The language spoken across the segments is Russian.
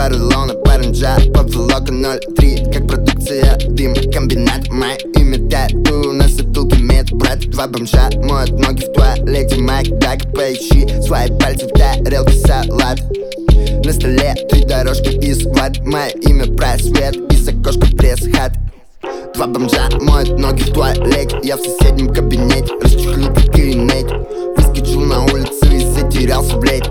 Поролона, паранджа, поп-залога 0,3. Как продукция, дым, комбинат. Мое имя тату, на затылке мед. Брат, два бомжа моют ноги в туалете. Майк, так поищи свои пальцы в тарелке салат. На столе 3 дорожки из ват. Мое имя просвет, из окошка пресс-хат. Два бомжа моют ноги в туалете. Я в соседнем кабинете, расчехлил как инейт. Выскочил на улицу и затерялся, блять.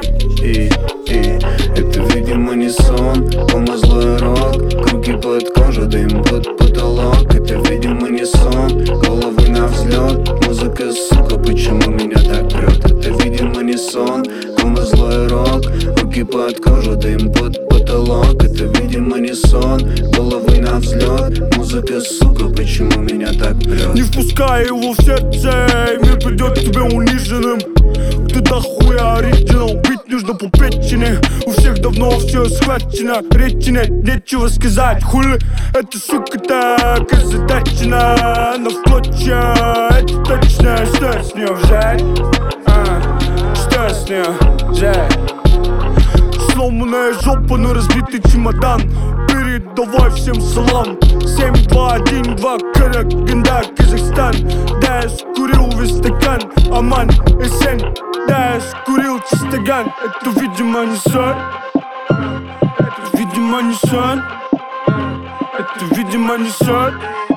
Это, видимо, не сон, дома злой рок. Круги под кожу, дым под потолок. Это, видимо, не сон, головы на взлет. Музыка, сука, почему меня так прет? Это, видимо, не сон, дома злой рок. Руки под кожу, дым под потолок. Это, видимо, не сон, головы на взлет. Музыка, сука, почему меня так прет? Не впускай его в сердце, мир придет к тебе униженным. Ты дохуя оригинал, бить нужно по печени. У всех давно все схвачено, речи нет, нечего сказать. Хули, эта сука так озадачена. Она в клочья, это точно. Что с нее взять? Что с нее взять? Сломанная жопа, но разбитый чемодан. Передавай всем салам. 7, 2, 1, 2, Караганда, Казахстан. Да, я скурил весь стакан, Аман, Эсен. Да, я скурил чистоган. Это, видимо, не сон. Это, видимо, не сон. Это, видимо, не сон.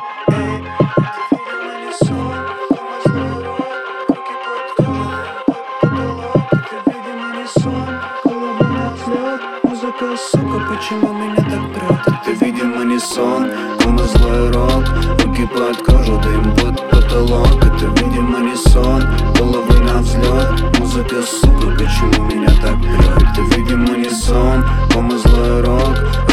Сука, почему меня так прет? Это, видимо, не сон, дома злой рок. Руки под кожу, дым под потолок. Это, видимо, не сон, головы на взлет. Музыка, сука, почему меня так прет? Это, видимо, не сон, дома злой рок.